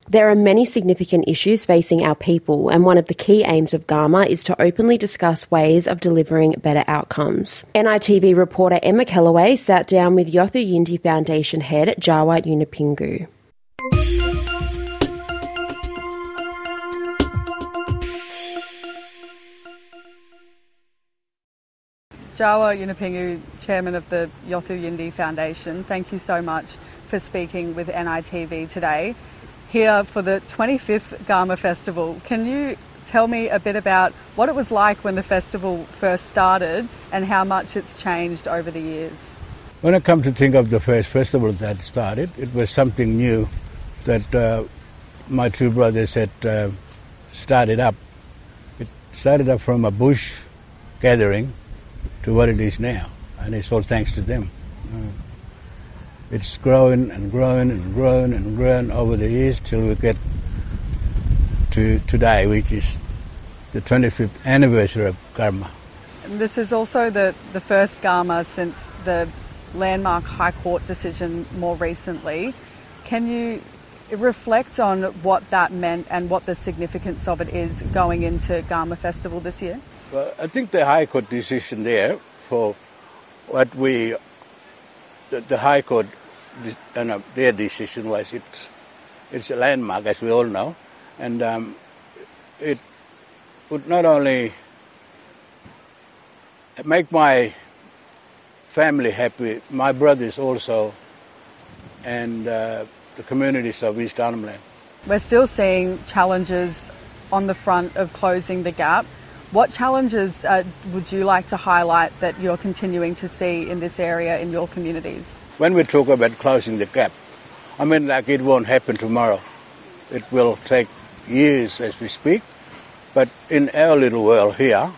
There are many significant issues facing our people, and one of the key aims of GARMA is to openly discuss ways of delivering better outcomes. NITV reporter Emma Kellaway sat down with Yothu Yindi Foundation head Jawa Yunupingu. Jawa Yunupingu, Chairman of the Yothu Yindi Foundation, thank you so much for speaking with NITV today. Here for the 25th GARMA Festival, can you tell me a bit about what it was like when the festival first started and how much it's changed over the years? When I come to think of the first festival that started, it was something new that my two brothers had started up. It started up from a bush gathering to what it is now, and it's all thanks to them. It's grown and grown and grown and grown over the years till we get to today, which is the 25th anniversary of GARMA. And this is also the first GARMA since the landmark High Court decision more recently. Can you reflect on what that meant and what the significance of it is going into GARMA Festival this year? Well, I think the High Court decision there for what the High Court, their decision was it's a landmark, as we all know, and it would not only make my family happy, my brothers also, and the communities of East Arnhem Land. We're still seeing challenges on the front of closing the gap. What challenges would you like to highlight that you're continuing to see in this area in your communities? When we talk about closing the gap, I mean, like, it won't happen tomorrow. It will take years as we speak. But in our little world here,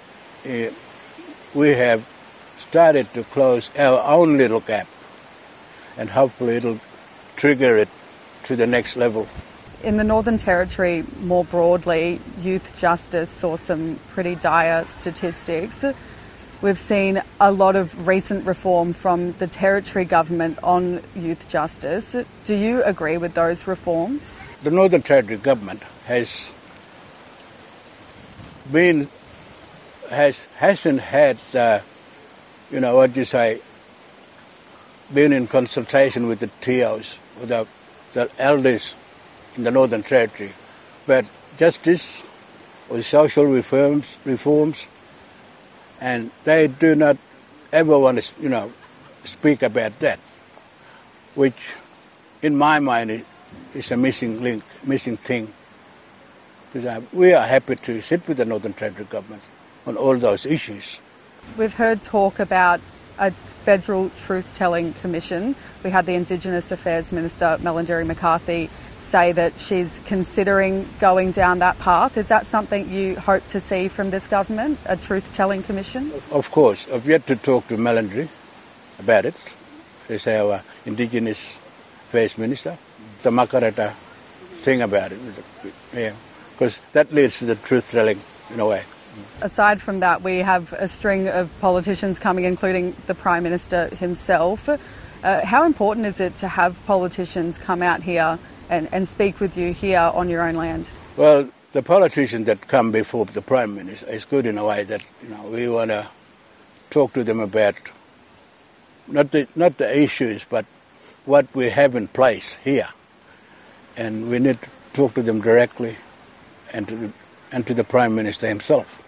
we have started to close our own little gap, and hopefully it'll trigger it to the next level. In the Northern Territory, more broadly, youth justice saw some pretty dire statistics. We've seen a lot of recent reform from the Territory government on youth justice. Do you agree with those reforms? The Northern Territory government hasn't had, been in consultation with the TOs, with the elders in the Northern Territory. But justice or social reforms, and they do not ever want to, speak about that, which in my mind is a missing link, missing thing. Because we are happy to sit with the Northern Territory government on all those issues. We've heard talk about a federal truth-telling commission. We had the Indigenous Affairs Minister, Melanderi McCarthy, say that she's considering going down that path. Is that something you hope to see from this government, a truth-telling commission? Of course. I've yet to talk to Melanderi about it. She's our Indigenous Affairs Minister. The Makarata thing about it, yeah, because that leads to the truth-telling in a way. Aside from that, we have a string of politicians coming, including the Prime Minister himself. How important is it to have politicians come out here and speak with you here on your own land? Well, the politicians that come before the Prime Minister is good in a way that we want to talk to them about not the issues, but what we have in place here, and we need to talk to them directly and to the Prime Minister himself.